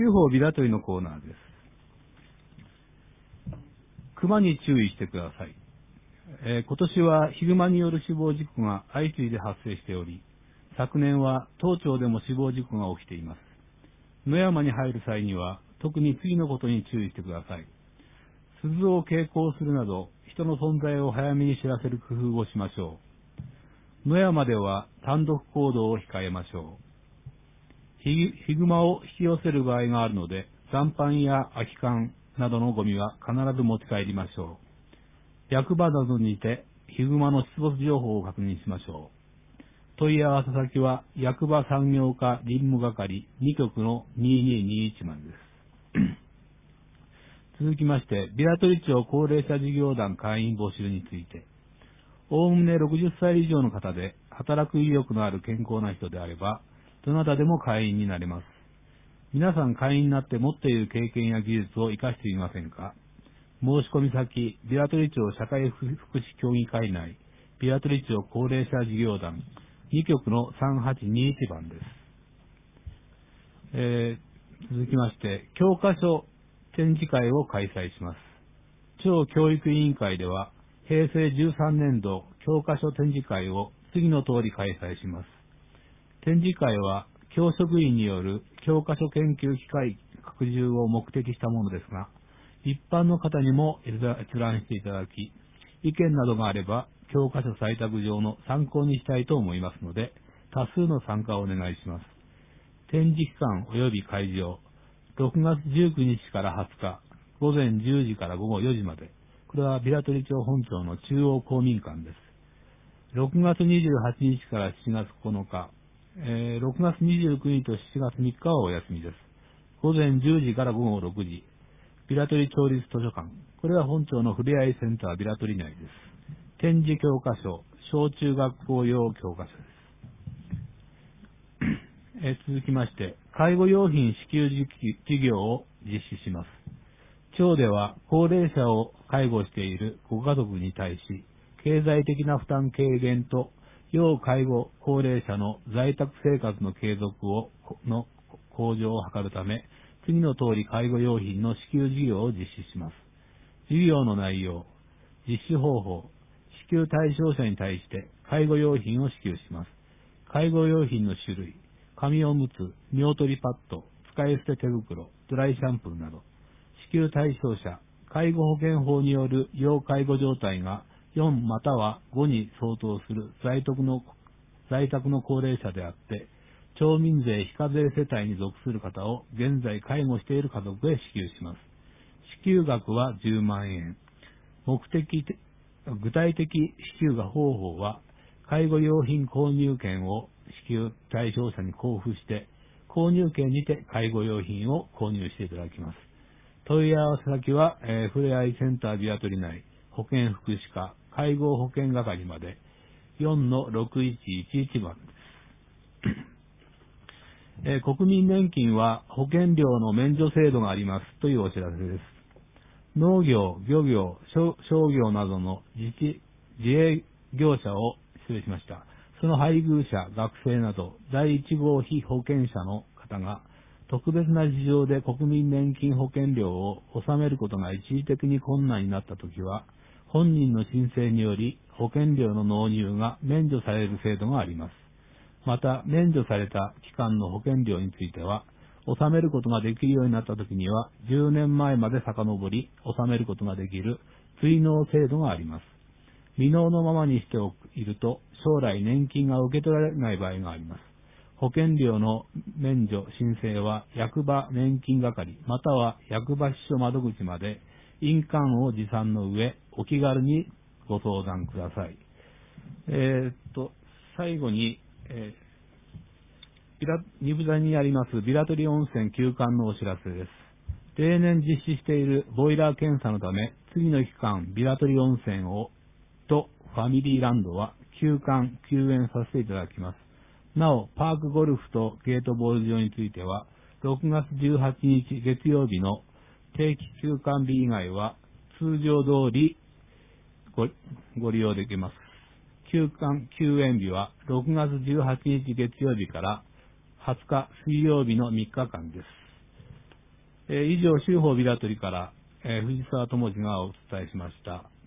九法ビラ取りのコーナーです。熊に注意してください。今年はヒグマによる死亡事故が相次いで発生しており、昨年は当町でも死亡事故が起きています。野山に入る際には特に次のことに注意してください。鈴を携行するなど人の存在を早めに知らせる工夫をしましょう。野山では単独行動を控えましょう。ヒグマを引き寄せる場合があるので、残飯や空き缶などのゴミは必ず持ち帰りましょう。役場などにてヒグマの出没情報を確認しましょう。問い合わせ先は役場産業課林務係2局の2221までです。続きまして、平取町高齢者事業団会員募集について、おおむね60歳以上の方で働く意欲のある健康な人であれば、どなたでも会員になれます。皆さん会員になって持っている経験や技術を活かしていませんか？申し込み先、平取町社会福祉協議会内、平取町高齢者事業団2局の3821番です。続きまして、教科書展示会を開催します。町教育委員会では、平成13年度教科書展示会を次の通り開催します。展示会は教職員による教科書研究機会拡充を目的したものですが、一般の方にも閲覧していただき、意見などがあれば教科書採択上の参考にしたいと思いますので、多数の参加をお願いします。展示期間及び会場、6月19日から20日、午前10時から午後4時まで、これは平取町本町の中央公民館です。6月28日から7月9日、6月29日と7月3日はお休みです。午前10時から午後6時、平取町立図書館。これは本町のふれあいセンター平取内です。展示教科書、小中学校用教科書です。続きまして、介護用品支給事業を実施します。町では高齢者を介護しているご家族に対し、経済的な負担軽減と要介護高齢者の在宅生活の継続の向上を図るため、次の通り介護用品の支給事業を実施します。事業の内容、実施方法、支給対象者に対して介護用品を支給します。介護用品の種類、紙おむつ、尿取りパッド、使い捨て手袋、ドライシャンプーなど、支給対象者、介護保険法による要介護状態が4または5に相当する在宅の高齢者であって、町民税非課税世帯に属する方を現在介護している家族へ支給します。支給額は10万円。具体的支給方法は、介護用品購入券を支給対象者に交付して、購入券にて介護用品を購入していただきます。問い合わせ先は、ふれあいセンター平取内保健福祉課介護保険係まで 4-6111 番です。国民年金は保険料の免除制度がありますというお知らせです。農業、漁業、商業などの自営業者をその配偶者、学生など第1号被保険者の方が特別な事情で国民年金保険料を納めることが一時的に困難になったときは、本人の申請により保険料の納入が免除される制度があります。また、免除された期間の保険料については、納めることができるようになったときには、10年前まで遡り、納めることができる追納制度があります。未納のままにしていると、将来年金が受け取られない場合があります。保険料の免除申請は、役場年金係、または役場支所窓口まで、印鑑を持参の上、お気軽にご相談ください。最後に、二部座にあります平取温泉休館のお知らせです。例年実施しているボイラー検査のため、次の期間、平取温泉とファミリーランドは休館、休園させていただきます。なお、パークゴルフとゲートボール場については、6月18日月曜日の定期休館日以外は通常通りご利用できます。休園日は6月18日月曜日から20日水曜日の3日間です。 以上、州法ビラトリから、藤沢智次がお伝えしました。